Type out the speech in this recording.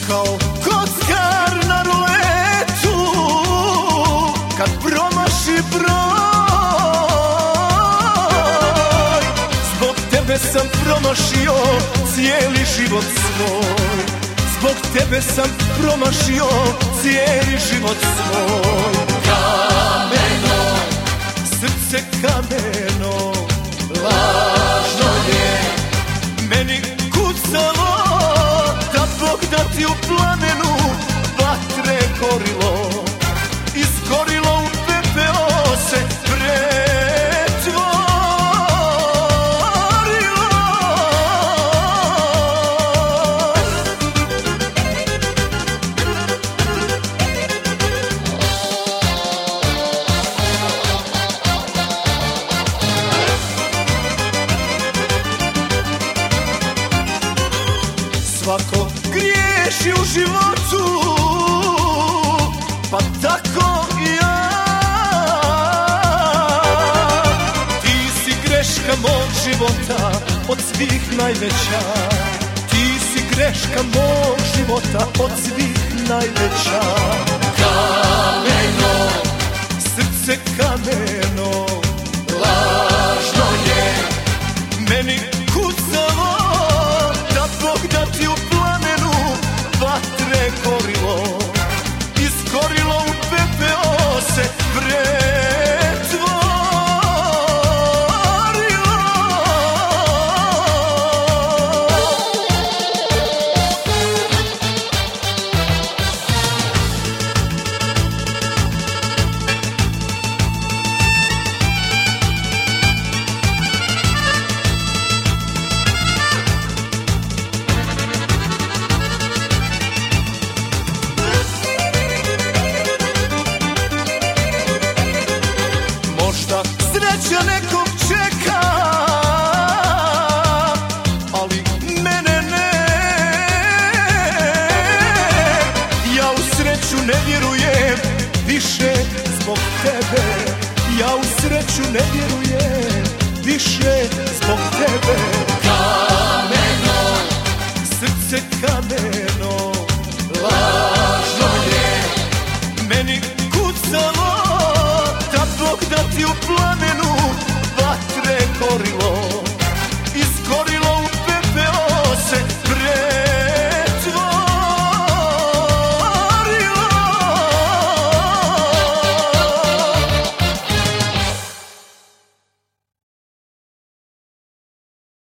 Kao kockar na ruletu, kad promaši broj, zbog tebe sam promašio cijeli život svoj. Zbog tebe sam promašio cijeli život svoj. Kameno, srce kameno, lažno je meni kucalo, da Bog da ti u plamenu vatre gorilo, izgorilo u pepeo se pretvorilo. Svako griješi u životu, pa tako i ja. Ti si greška mog života, od svih najveća. Ti si greška mog života, od svih najveća. Kameno, srce kameno, lažno je meni kucalo, da Bog da ti u plamenu vatre gorilo, izgorilo u pepeo se pretvorilo. Možda sreća nekog čeka, ali mene ne. Ja u sreću ne vjerujem više zbog tebe. Ja u sreću ne vjerujem više